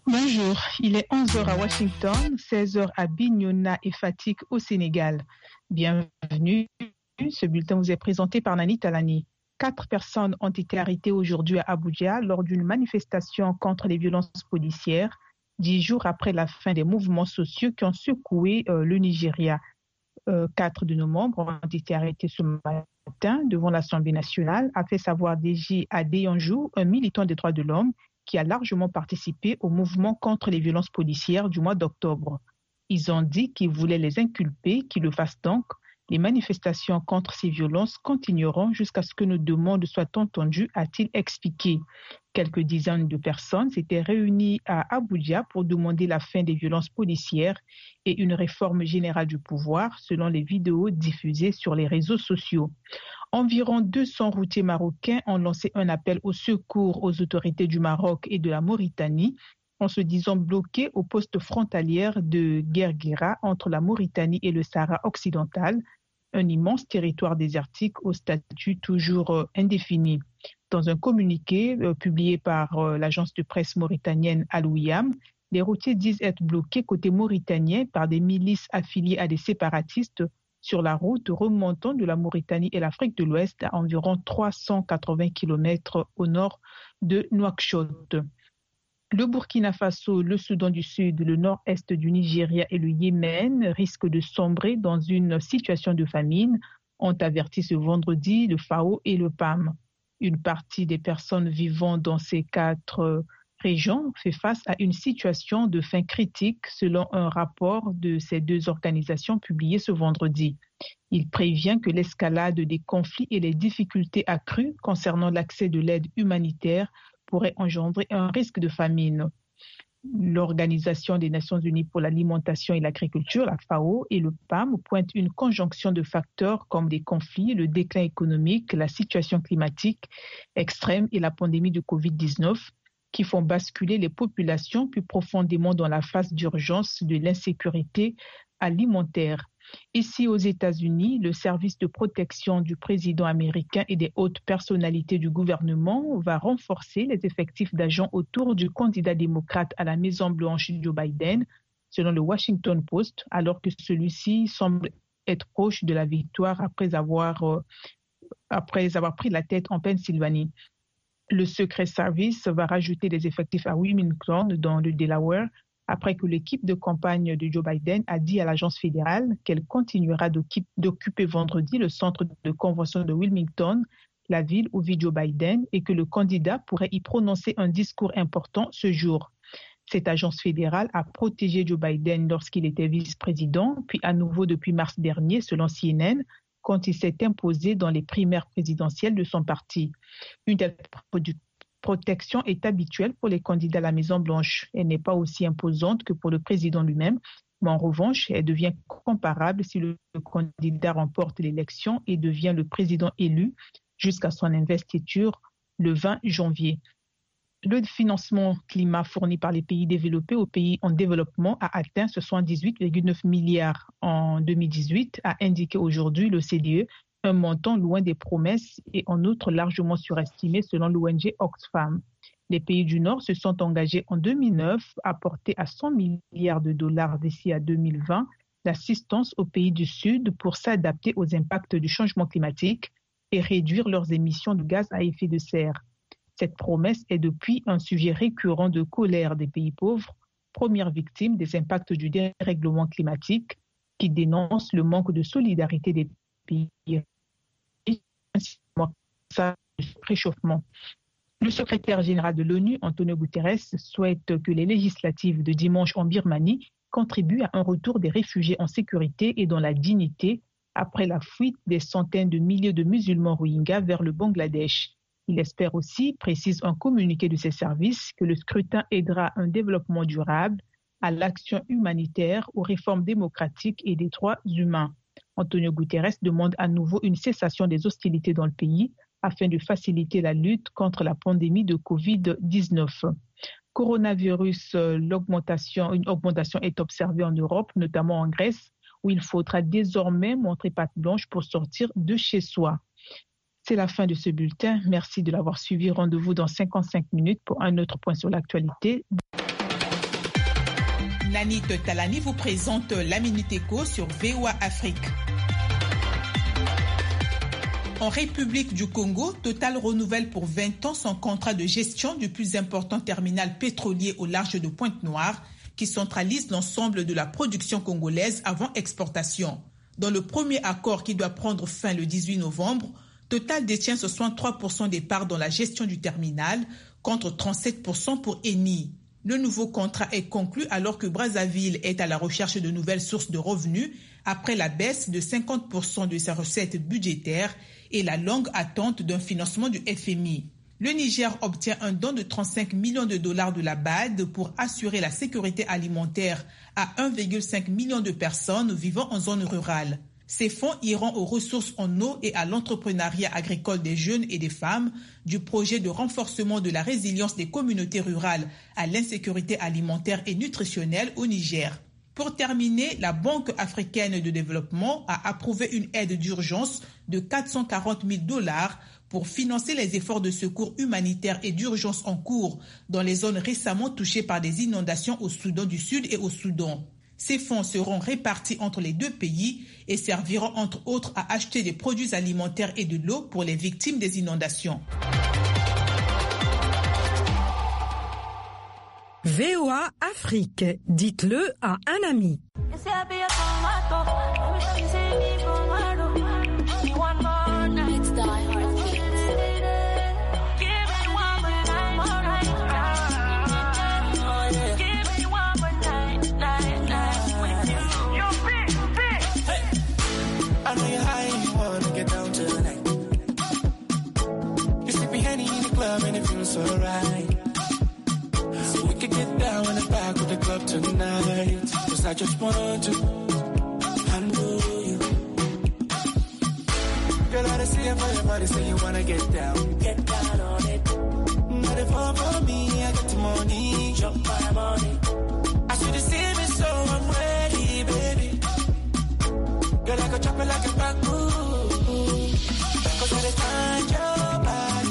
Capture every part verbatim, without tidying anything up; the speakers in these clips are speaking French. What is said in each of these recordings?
Bonjour, il est onze heures à Washington, seize heures à Bignona et Fatick au Sénégal. Bienvenue, ce bulletin vous est présenté par Nani Talani. Quatre personnes ont été arrêtées aujourd'hui à Abuja lors d'une manifestation contre les violences policières, dix jours après la fin des mouvements sociaux qui ont secoué euh, le Nigeria. Euh, quatre de nos membres ont été arrêtés ce matin devant l'Assemblée nationale, a fait savoir D J Adeyanju, un militant des droits de l'homme, qui a largement participé au mouvement contre les violences policières du mois d'octobre. Ils ont dit qu'ils voulaient les inculper, qu'ils le fassent donc. Les manifestations contre ces violences continueront jusqu'à ce que nos demandes soient entendues, a-t-il expliqué. Quelques dizaines de personnes s'étaient réunies à Abuja pour demander la fin des violences policières et une réforme générale du pouvoir, selon les vidéos diffusées sur les réseaux sociaux. Environ deux cents routiers marocains ont lancé un appel au secours aux autorités du Maroc et de la Mauritanie en se disant bloqués aux postes frontalières de Guerguera entre la Mauritanie et le Sahara occidental, un immense territoire désertique au statut toujours euh, indéfini. Dans un communiqué euh, publié par euh, l'agence de presse mauritanienne Al-Ouyam, les routiers disent être bloqués côté mauritanien par des milices affiliées à des séparatistes sur la route remontant de la Mauritanie et l'Afrique de l'Ouest à environ trois cent quatre-vingts kilomètres au nord de Nouakchott. Le Burkina Faso, le Soudan du Sud, le nord-est du Nigeria et le Yémen risquent de sombrer dans une situation de famine, ont averti ce vendredi le F A O et le P A M. Une partie des personnes vivant dans ces quatre régions fait face à une situation de faim critique selon un rapport de ces deux organisations publié ce vendredi. Il prévient que l'escalade des conflits et les difficultés accrues concernant l'accès de l'aide humanitaire pourrait engendrer un risque de famine. L'Organisation des Nations Unies pour l'alimentation et l'agriculture, la F A O, et le P A M pointent une conjonction de facteurs comme des conflits, le déclin économique, la situation climatique extrême et la pandémie de covid dix-neuf qui font basculer les populations plus profondément dans la phase d'urgence de l'insécurité alimentaire. Ici aux États-Unis, le service de protection du président américain et des hautes personnalités du gouvernement va renforcer les effectifs d'agents autour du candidat démocrate à la Maison-Blanche Joe Biden, selon le Washington Post, alors que celui-ci semble être proche de la victoire après avoir, euh, après avoir pris la tête en Pennsylvanie. Le Secret Service va rajouter des effectifs à Wilmington, dans le Delaware, après que l'équipe de campagne de Joe Biden a dit à l'agence fédérale qu'elle continuera d'occuper vendredi le centre de convention de Wilmington, la ville où vit Joe Biden, et que le candidat pourrait y prononcer un discours important ce jour. Cette agence fédérale a protégé Joe Biden lorsqu'il était vice-président, puis à nouveau depuis mars dernier, selon C N N, quand il s'est imposé dans les primaires présidentielles de son parti. Une telle protection est habituelle pour les candidats à la Maison-Blanche. Elle n'est pas aussi imposante que pour le président lui-même, mais en revanche, elle devient comparable si le candidat remporte l'élection et devient le président élu jusqu'à son investiture le vingt janvier. Le financement climat fourni par les pays développés aux pays en développement a atteint soixante-dix-huit virgule neuf milliards en deux mille dix-huit, a indiqué aujourd'hui le C D E, un montant loin des promesses et en outre largement surestimé selon l'O N G Oxfam. Les pays du Nord se sont engagés en deux mille neuf à porter à cent milliards de dollars d'ici à deux mille vingt l'assistance aux pays du Sud pour s'adapter aux impacts du changement climatique et réduire leurs émissions de gaz à effet de serre. Cette promesse est depuis un sujet récurrent de colère des pays pauvres, premières victimes des impacts du dérèglement climatique, qui dénoncent le manque de solidarité des pays ça, le réchauffement. Le secrétaire général de l'ONU, Antonio Guterres, souhaite que les législatives de dimanche en Birmanie contribuent à un retour des réfugiés en sécurité et dans la dignité après la fuite des centaines de milliers de musulmans rohingyas vers le Bangladesh. Il espère aussi, précise un communiqué de ses services, que le scrutin aidera à un développement durable, à l'action humanitaire, aux réformes démocratiques et des droits humains. Antonio Guterres demande à nouveau une cessation des hostilités dans le pays afin de faciliter la lutte contre la pandémie de covid dix-neuf. Coronavirus, l'augmentation, une augmentation est observée en Europe, notamment en Grèce, où il faudra désormais montrer patte blanche pour sortir de chez soi. C'est la fin de ce bulletin. Merci de l'avoir suivi. Rendez-vous dans cinquante-cinq minutes pour un autre point sur l'actualité. Nanit Talani vous présente la Minute Éco sur V O A Afrique. En République du Congo, Total renouvelle pour vingt ans son contrat de gestion du plus important terminal pétrolier au large de Pointe-Noire, qui centralise l'ensemble de la production congolaise avant exportation. Dans le premier accord qui doit prendre fin le dix-huit novembre, Total détient soixante-trois pour cent des parts dans la gestion du terminal, contre trente-sept pour cent pour Eni. Le nouveau contrat est conclu alors que Brazzaville est à la recherche de nouvelles sources de revenus après la baisse de cinquante pour cent de ses recettes budgétaires et la longue attente d'un financement du F M I. Le Niger obtient un don de trente-cinq millions de dollars de la B A D pour assurer la sécurité alimentaire à un virgule cinq million de personnes vivant en zone rurale. Ces fonds iront aux ressources en eau et à l'entrepreneuriat agricole des jeunes et des femmes du projet de renforcement de la résilience des communautés rurales à l'insécurité alimentaire et nutritionnelle au Niger. Pour terminer, la Banque africaine de développement a approuvé une aide d'urgence de quatre cent quarante mille dollars pour financer les efforts de secours humanitaire et d'urgence en cours dans les zones récemment touchées par des inondations au Soudan du Sud et au Soudan. Ces fonds seront répartis entre les deux pays et serviront entre autres à acheter des produits alimentaires et de l'eau pour les victimes des inondations. V O A Afrique, dites-le à un ami. Tonight, cause I just want to handle you. Girl, I see it for your body, say you wanna get down. Get down on it. Not if all for me, I got the money. Jump my money. I see the see me, so I'm ready, baby. Girl, I go chop it like a bamboo. Cause I just find your body,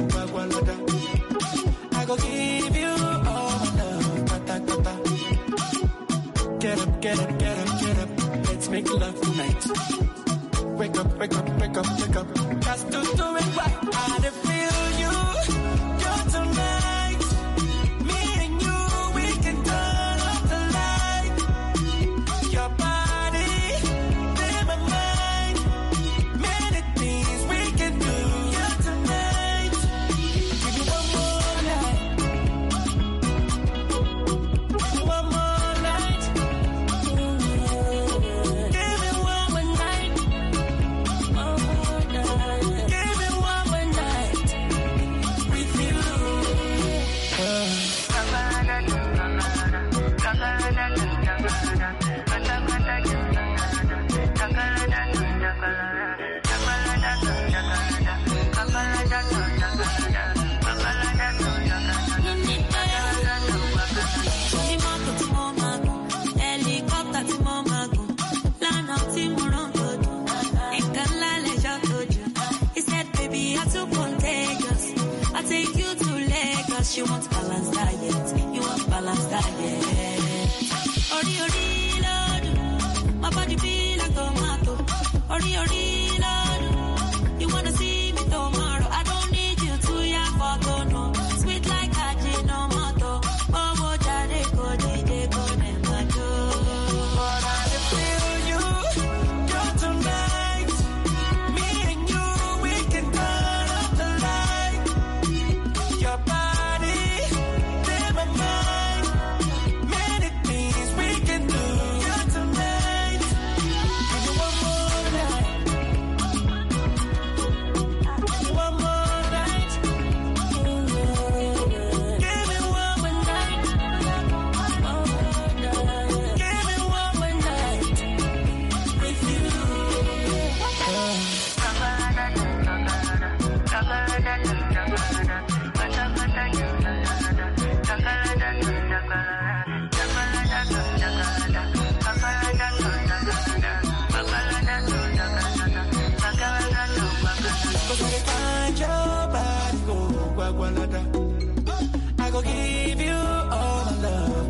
go, I go give you all my love, ta ta ta ta. Get up, get up, get up, get up. Let's make love tonight. Wake up, wake up, wake up, wake up. Just to do it right. I feel you. You're tonight. Me and you, we can turn off the light. Your body, in my mind. Many things we can do. You're tonight. Give me one more night. One more. You want balanced diet, you want balanced diet. Ori ori lord, my body feel like tomato. Ori ori